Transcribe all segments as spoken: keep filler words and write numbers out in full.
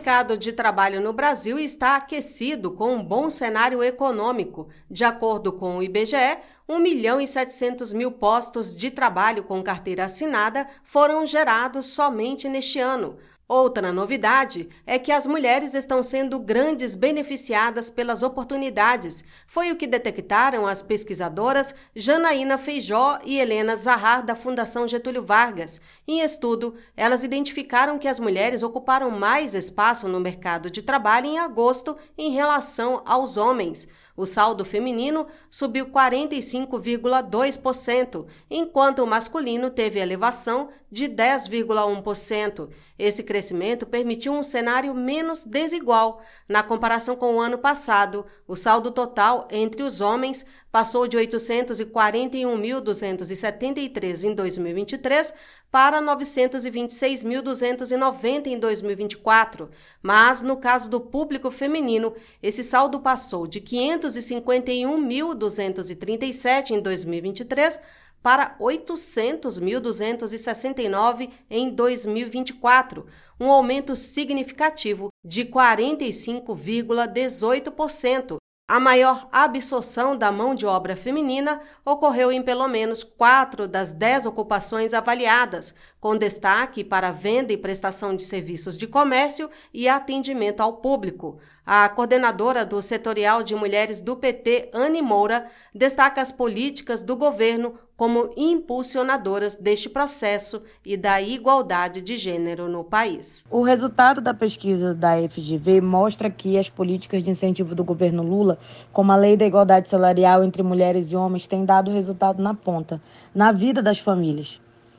mercado de trabalho no Brasil está aquecido com um bom cenário econômico. De acordo com o I B G E, um milhão e setecentos mil postos de trabalho com carteira assinada foram gerados somente neste ano. Outra novidade é que as mulheres estão sendo grandes beneficiadas pelas oportunidades. Foi o que detectaram as pesquisadoras Janaína Feijó e Helena Zahar, da Fundação Getúlio Vargas. Em estudo, elas identificaram que as mulheres ocuparam mais espaço no mercado de trabalho em agosto em relação aos homens. O saldo feminino subiu quarenta e cinco vírgula dois por cento, enquanto o masculino teve elevação de dez vírgula um por cento. Esse crescimento permitiu um cenário menos desigual. Na comparação com o ano passado, o saldo total entre os homens passou de oitocentos e quarenta e um mil duzentos e setenta e três em dois mil e vinte e três para novecentos e vinte e seis mil duzentos e noventa em dois mil e vinte e quatro. Mas, no caso do público feminino, esse saldo passou de quinhentos e cinquenta e um mil duzentos e trinta e sete em dois mil e vinte e três para oitocentos mil duzentos e sessenta e nove em dois mil e vinte e quatro, um aumento significativo de quarenta e cinco vírgula dezoito por cento. A maior absorção da mão de obra feminina ocorreu em pelo menos quatro das dez ocupações avaliadas, com destaque para a venda e prestação de serviços de comércio e atendimento ao público. A coordenadora do Setorial de Mulheres do P T, Anne Moura, destaca as políticas do governo como impulsionadoras deste processo e da igualdade de gênero no país. O resultado da pesquisa da F G V mostra que as políticas de incentivo do governo Lula, como a Lei da Igualdade Salarial entre mulheres e homens, têm dado resultado na ponta, na vida das famílias.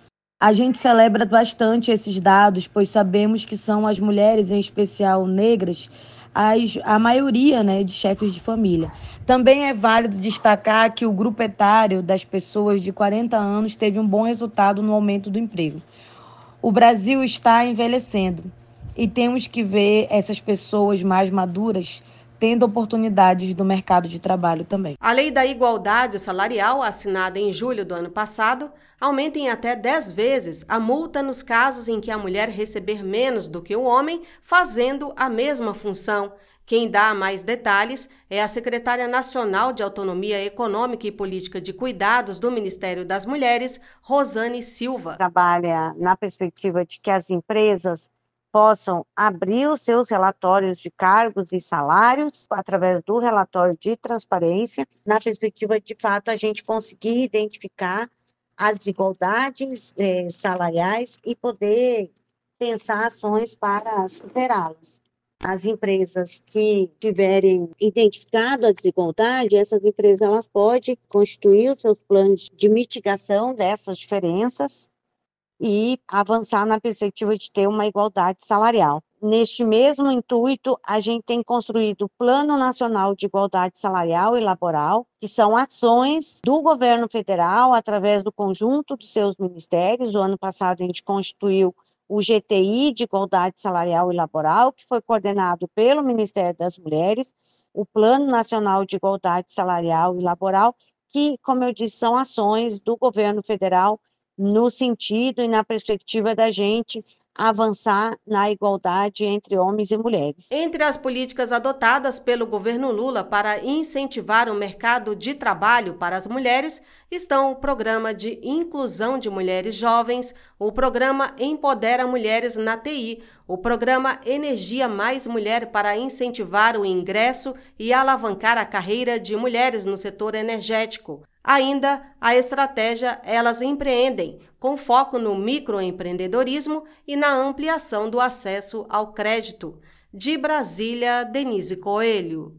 A gente celebra bastante esses dados, pois sabemos que são as mulheres, em especial negras, As, a maioria né, de chefes de família. Também é válido destacar que o grupo etário das pessoas de quarenta anos teve um bom resultado no aumento do emprego. O Brasil está envelhecendo e temos que ver essas pessoas mais maduras tendo oportunidades do mercado de trabalho também. A Lei da Igualdade Salarial, assinada em julho do ano passado, aumenta em até dez vezes a multa nos casos em que a mulher receber menos do que o homem, fazendo a mesma função. Quem dá mais detalhes é a secretária nacional de Autonomia Econômica e Política de Cuidados do Ministério das Mulheres, Rosane Silva. Trabalha na perspectiva de que as empresas possam abrir os seus relatórios de cargos e salários através do relatório de transparência, na perspectiva de fato a gente conseguir identificar as desigualdades eh, salariais e poder pensar ações para superá-las. As empresas que tiverem identificado a desigualdade, essas empresas elas podem constituir os seus planos de mitigação dessas diferenças e avançar na perspectiva de ter uma igualdade salarial. Neste mesmo intuito, a gente tem construído o Plano Nacional de Igualdade Salarial e Laboral, que são ações do governo federal através do conjunto dos seus ministérios. O ano passado a gente constituiu o G T I de Igualdade Salarial e Laboral, que foi coordenado pelo Ministério das Mulheres, o Plano Nacional de Igualdade Salarial e Laboral, que, como eu disse, são ações do governo federal no sentido e na perspectiva da gente avançar na igualdade entre homens e mulheres. Entre as políticas adotadas pelo governo Lula para incentivar o mercado de trabalho para as mulheres estão o Programa de Inclusão de Mulheres Jovens, o Programa Empodera Mulheres na T I, o Programa Energia Mais Mulher para incentivar o ingresso e alavancar a carreira de mulheres no setor energético. Ainda a estratégia Elas Empreendem, com foco no microempreendedorismo e na ampliação do acesso ao crédito. De Brasília, Denise Coelho.